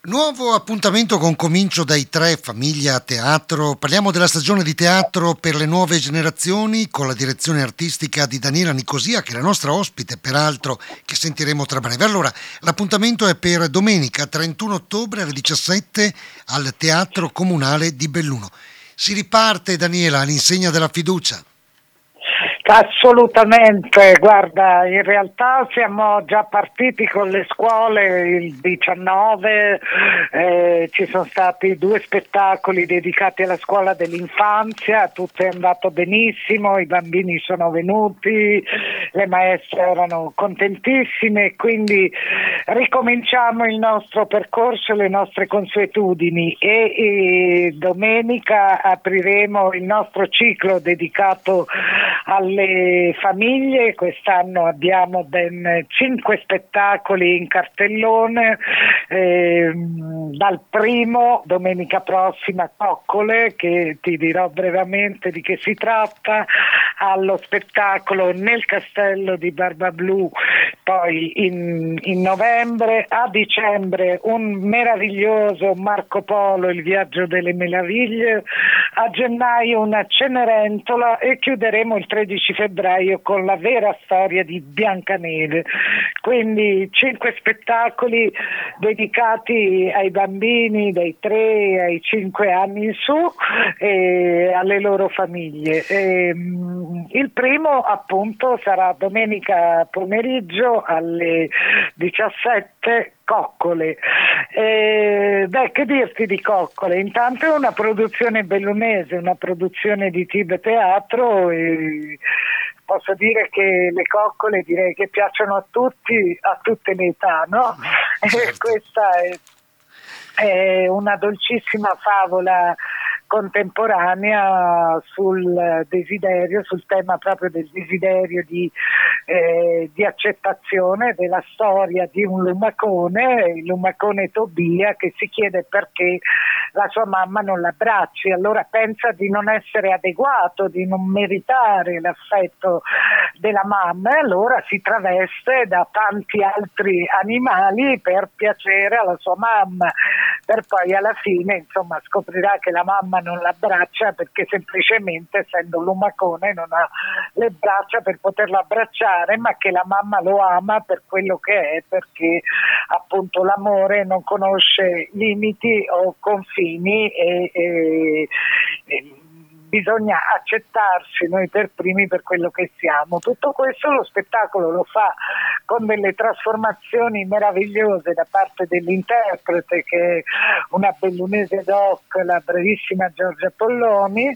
Nuovo appuntamento con Comincio dai tre, Famiglia Teatro. Parliamo della stagione di teatro per le nuove generazioni con la direzione artistica di Daniela Nicosia, che è la nostra ospite, peraltro, che sentiremo tra breve. Allora, l'appuntamento è per domenica 31 ottobre alle 17 al Teatro Comunale di Belluno. Si riparte, Daniela, all'insegna della fiducia. Assolutamente, guarda, in realtà siamo già partiti con le scuole il 19, ci sono stati 2 spettacoli dedicati alla scuola dell'infanzia, tutto è andato benissimo, i bambini sono venuti, le maestre erano contentissime, quindi ricominciamo il nostro percorso, le nostre consuetudini e domenica apriremo il nostro ciclo dedicato alle famiglie. Quest'anno abbiamo ben 5 spettacoli in cartellone, dal primo domenica prossima Coccole, che ti dirò brevemente di che si tratta, allo spettacolo Nel castello di Barbablù poi in novembre, a dicembre un meraviglioso Marco Polo, il viaggio delle meraviglie, a gennaio una Cenerentola e chiuderemo il 13 febbraio con la vera storia di Biancaneve. Quindi 5 spettacoli dedicati ai bambini dai 3 ai 5 anni in su e alle loro famiglie. Il primo appunto sarà domenica pomeriggio alle 17, Coccole. Che dirti di Coccole? Intanto è una produzione bellunese, una produzione di Tibe Teatro e posso dire che le coccole direi che piacciono a tutti, a tutte le età, no? Certo. E questa è una dolcissima favola contemporanea sul desiderio, sul tema proprio del desiderio di accettazione della storia di un lumacone, il lumacone Tobia, che si chiede perché la sua mamma non l'abbracci, allora pensa di non essere adeguato, di non meritare l'affetto della mamma e allora si traveste da tanti altri animali per piacere alla sua mamma, per poi alla fine insomma scoprirà che la mamma non l'abbraccia perché semplicemente essendo lumacone non ha le braccia per poterlo abbracciare, ma che la mamma lo ama per quello che è, perché appunto l'amore non conosce limiti o confini e bisogna accettarsi noi per primi per quello che siamo. Tutto questo lo spettacolo lo fa con delle trasformazioni meravigliose da parte dell'interprete, che è una bellunese doc, la bravissima Giorgia Polloni,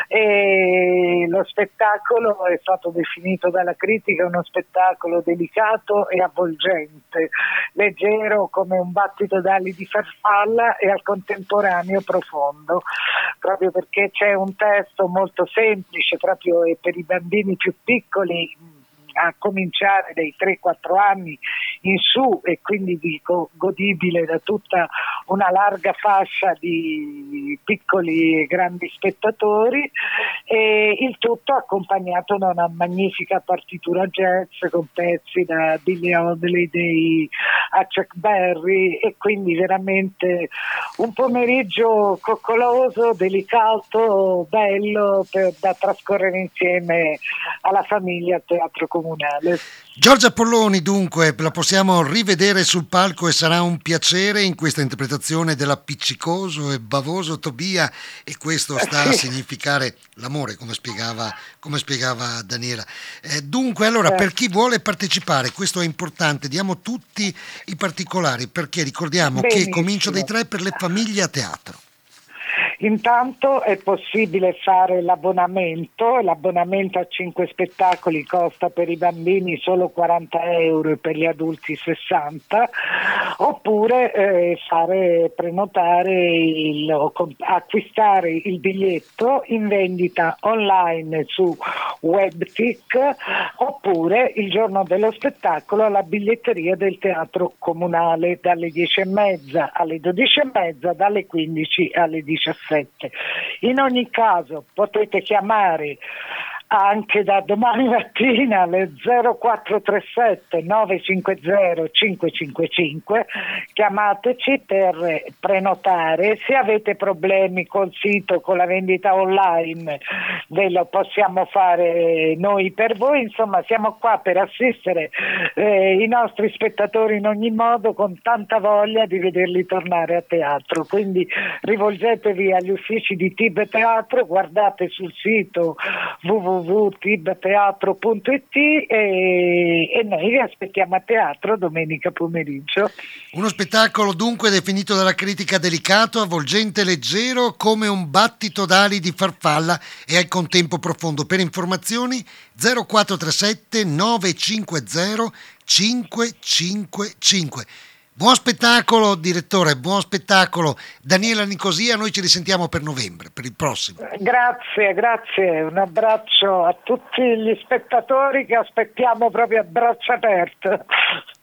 e lo spettacolo è stato definito dalla critica uno spettacolo delicato e avvolgente, leggero come un battito d'ali di farfalla e al contemporaneo profondo, proprio perché c'è un testo molto semplice proprio per i bambini più piccoli, a cominciare dai 3-4 anni in su, e quindi dico godibile da tutta una larga fascia di piccoli e grandi spettatori, e il tutto accompagnato da una magnifica partitura jazz con pezzi da Billie Holiday a Chuck Berry, e quindi veramente un pomeriggio coccoloso, delicato, bello da trascorrere insieme alla famiglia al Teatro Comunale. Giorgia Polloni, dunque, la possiamo rivedere sul palco e sarà un piacere in questa interpretazione dell'appiccicoso e bavoso Tobia, e questo sta a significare l'amore, come spiegava Daniela. Dunque, allora, per chi vuole partecipare, questo è importante, diamo tutti i particolari, perché ricordiamo che Comincio dai tre per le famiglie a teatro. Intanto è possibile fare l'abbonamento a 5 spettacoli costa per i bambini solo 40 euro e per gli adulti 60, oppure acquistare il biglietto in vendita online su Webtic, oppure il giorno dello spettacolo alla biglietteria del Teatro Comunale dalle 10:30 alle 12:30, dalle 15 alle 17. In ogni caso potete chiamare anche da domani mattina alle 0437 950 555, chiamateci per prenotare. Se avete problemi col sito, con la vendita online, ve lo possiamo fare noi per voi. Insomma, siamo qua per assistere i nostri spettatori in ogni modo, con tanta voglia di vederli tornare a teatro. Quindi rivolgetevi agli uffici di Tib Teatro, guardate sul sito www.tibteatro.it e noi vi aspettiamo a teatro domenica pomeriggio. Uno spettacolo dunque definito dalla critica delicato, avvolgente, leggero, come un battito d'ali di farfalla e al contempo profondo. Per informazioni 0437 950 555. Buon spettacolo direttore, buon spettacolo Daniela Nicosia, noi ci risentiamo per novembre, per il prossimo. Grazie, un abbraccio a tutti gli spettatori che aspettiamo proprio a braccia aperte.